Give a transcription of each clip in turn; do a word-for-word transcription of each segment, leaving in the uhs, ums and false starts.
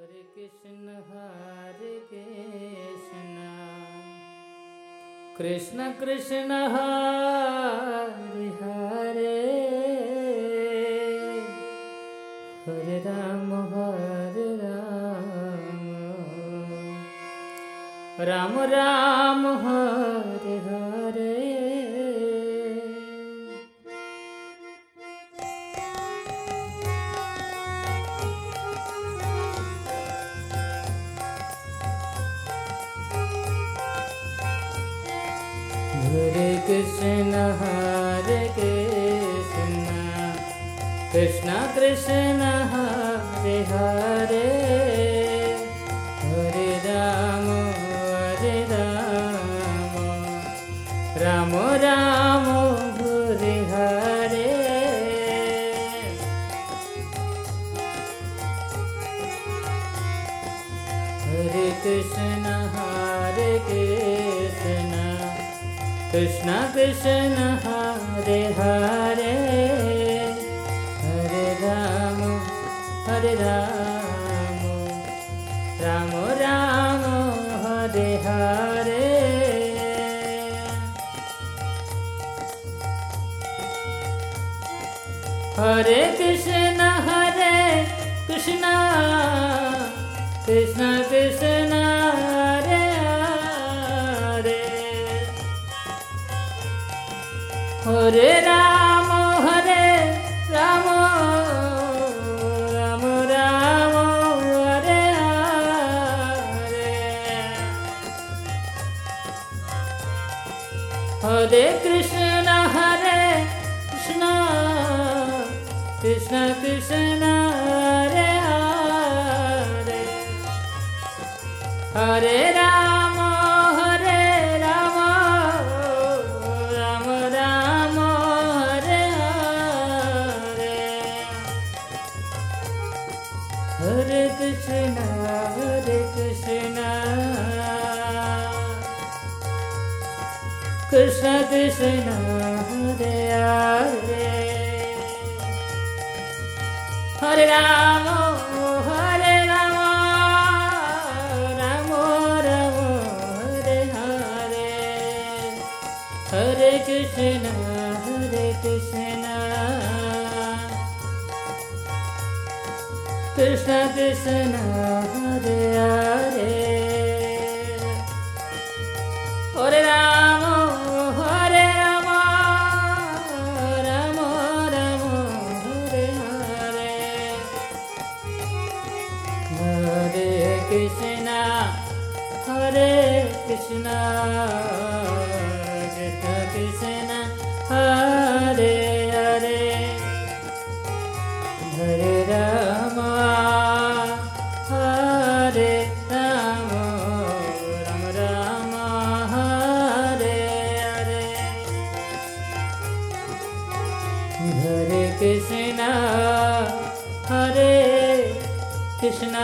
Hare Krishna Hare Krishna Krishna Krishna Hare Hare Hare Ram Hare Ram Ram Ram Hare Hare. Hare Krishna Hare Krishna Krishna Krishna Hare Hare Hare Ram Hare Ram Ram Ram Hare Hare. Hare Krishna Hare Krishna Krishna Krishna Hare Hare Hare Ram Hare Ram Ram Ram Hare Hare. Hare Krishna Hare Krishna Krishna Krishna Hare Hare Hare Ram Hare Ram Ram Ram Hare Hare. Hare Krishna Hare Krishna Krishna Krishna Hare Hare Hare Ram Hare Ram Ram Ram Hare Hare. Hare Krishna Hare Krishna Krishna Krishna Hare Hare Hare Ram Hare Ram Ram Ram Hare Hare. Hare Krishna Hare Krishna Krishna Krishna Hare Hare Hare Ram Hare Ram Ram Ram Hare Hare. Hare Krishna Hare Krishna Krishna Krishna Hare Hare Hare Ram Hare Ram Ram Ram Hare Hare. Hare Krishna Hare Krishna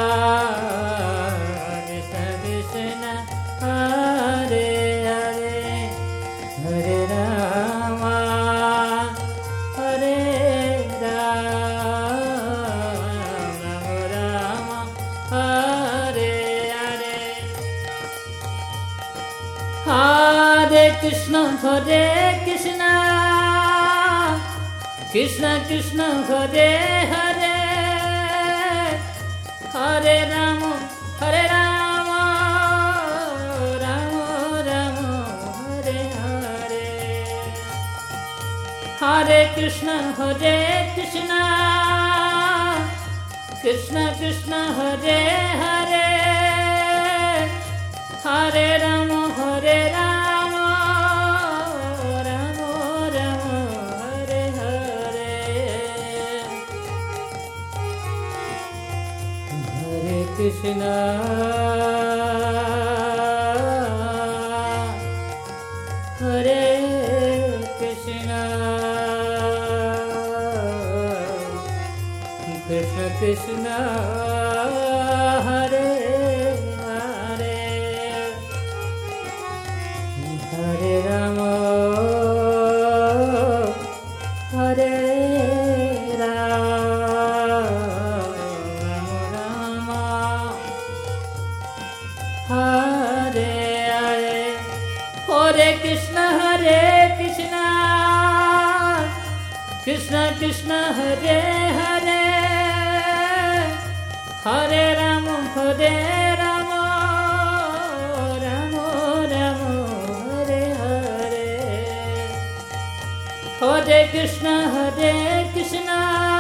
Krishna Krishna Hare Hare Hare Ram Hare Ram Ram Ram Hare Hare. Hare Krishna Hare Krishna Krishna Krishna Hare Hare Hare Ram Hare Ram Ram Ram Hare Hare. Hare Krishna Hare Krishna Krishna Krishna Hare Hare Hare Ram Hare Ram Ram Ram Hare Hare. Hare Krishna Hare Krishna Krishna Krishna Hare Hare Hare Ram Hare Ram Ram Ram Krishna Krishna Hare Hare Hare Rama Hare Rama Rama Rama Hare Hare Hare Krishna Hare Krishna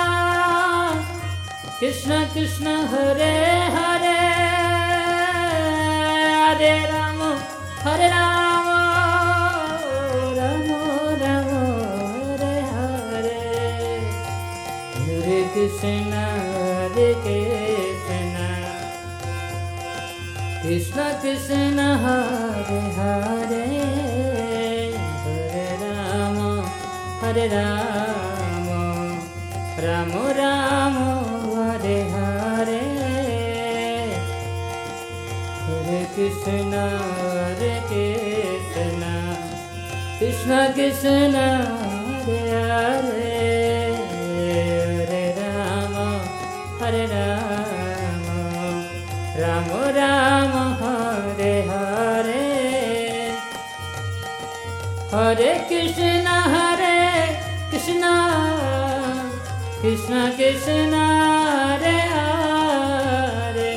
Krishna Krishna Hare Hare Hare Rama Hare Rama Rama Rama Hare Hare Hare Krishna Hare Krishna Krishna Krishna Hare Hare Hare Rama Hare Rama Rama Rama Hare Hare Hare Krishna Hare Krishna Krishna Krishna Hare Hare Hare Rama Hare Rama Rama Rama Hare Hare Hare Krishna Hare Krishna Krishna Krishna Hare Hare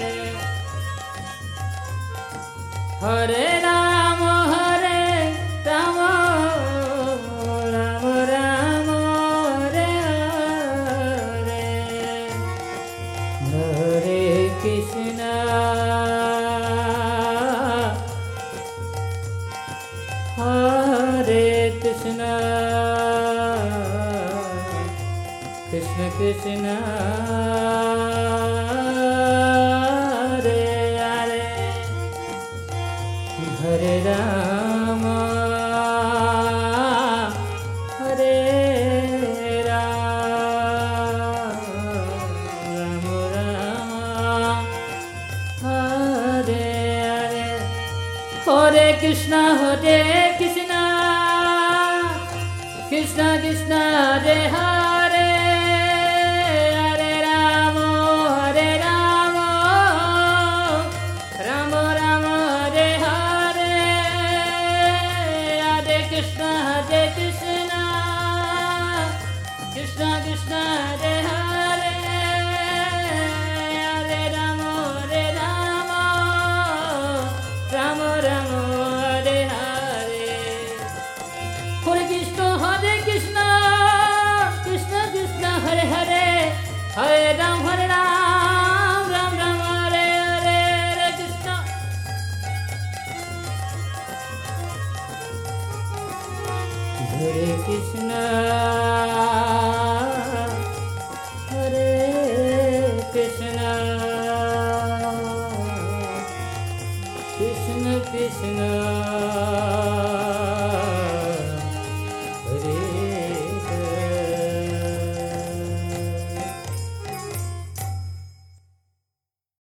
Hare Rama Hare Rama Rama Rama Hare Hare Hare Krishna Hare Krishna Krishna Krishna Hare Hare Hare Rama Hare Rama Rama Hare Hare Hare Krishna Hare Krishna Krishna Krishna Hare Hare Krishna Krishna Hare Hare Hare Rama Hare Rama Rama Rama Hare Hare Hare Krishna Hare Krishna Krishna Krishna Hare Hare Hare Ram Hare Ram Ram Ram Hare Hare Hare Krishna Hare Krishna Krishna